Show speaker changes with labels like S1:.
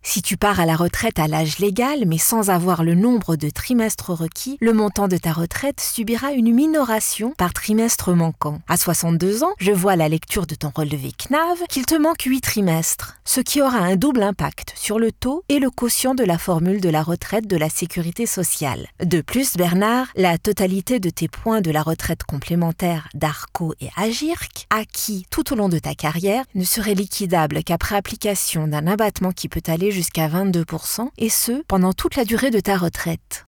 S1: Si tu pars à la retraite à l'âge légal, mais sans avoir le nombre de trimestres requis, le montant de ta retraite subira une minoration par trimestre manquant. À 62 ans, je vois à la lecture de ton relevé CNAV qu'il te manque 8 trimestres, ce qui aura un double impact sur le taux et le quotient de la formule de la retraite de la sécurité sociale. De plus, Bernard, la totalité de tes points de la retraite complémentaire d'Arco et Agirc, acquis tout au long de ta carrière, ne serait liquidable qu'après application d'un abattement qui peut aller jusqu'à 22%, et ce, pendant toute la durée de ta retraite.